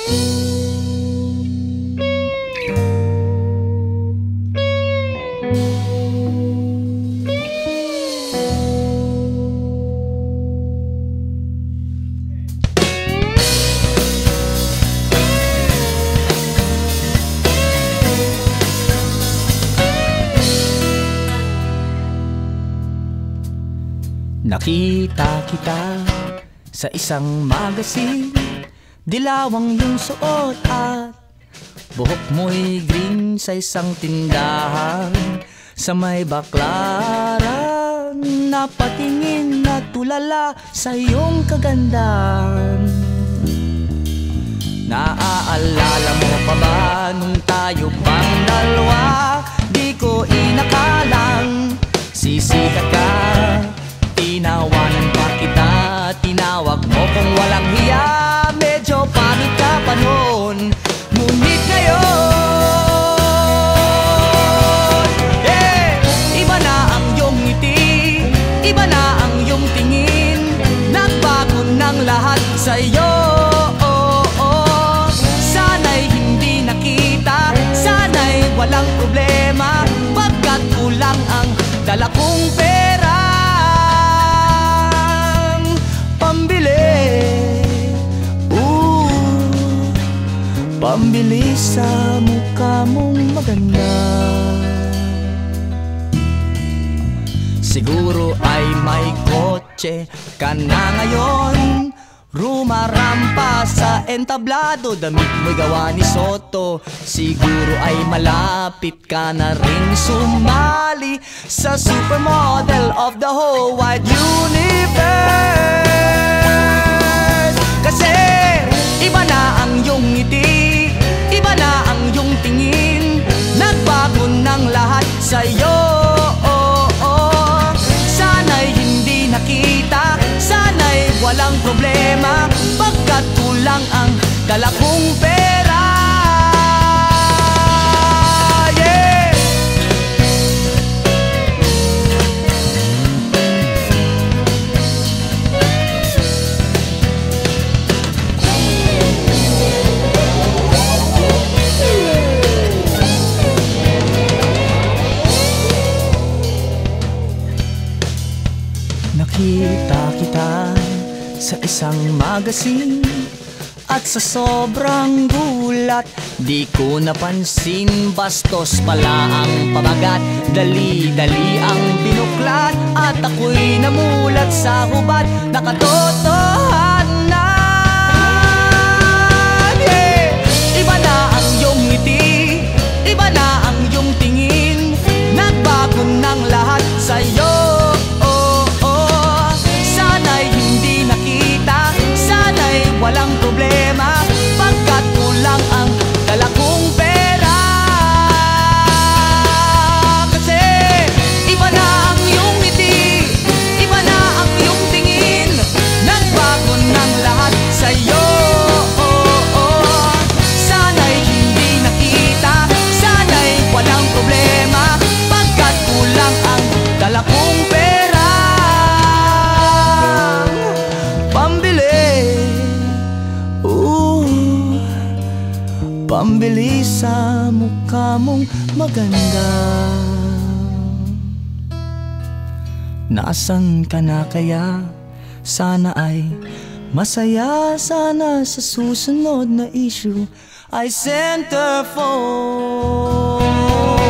Nakita kita sa isang magazine, dilawang yung suot at buhok mo'y green sa isang tindahan sa may Baclaran. Napatingin na tulala sa iyong kagandahan. Naaalala mo pa ba nung tayo pang dalawa? Di ko inakalang sisikat ka. Tinawanan pa kita, tinawag mo kung walang hiya. Medyo pangit ka pa noon, ngunit ngayon iba na ang iyong ngiti, iba na ang iyong tingin. Nagbago ng lahat sa'yo. Sana'y hindi nakita, sana'y walang problema, pagkat kulang ang dala kong pera. Pambili sa mukha mong maganda. Siguro ay may kotse ka na ngayon, rumarampa sa entablado, damit mo'y gawa ni Soto. Siguro ay malapit ka na rin sumali sa supermodel of the whole wide universe. Kasi iba na ang iyong ngiti, iba na ang iyong tingin. Nagbago ng lahat sa'yo. Sana'y hindi nakita, sana'y walang problema, pagkat kulang ang dala kong pera. Nakita kita sa isang magazine, at sa sobrang gulat di ko napansin, bastos pala ang pamagat. Dali-dali ang binuklat at ako'y namulat sa hubad na katotohanan. Iba na ang iyong ngiti, iba na ang iyong tingin. Nagbago ng lahat sa'yo. Walang problema, pagkat kulang ang dala kong pera. Kasi iba na ang iyong ngiti, iba na ang iyong tingin. Nagbago ng lahat sa'yo. Sana'y hindi nakita, sana'y walang problema, pagkat kulang ang dala kong pera. Pambili sa mukha mong maganda. Nasaan ka na kaya? Sana ay masaya. Sana sa susunod na issue ay centerfold.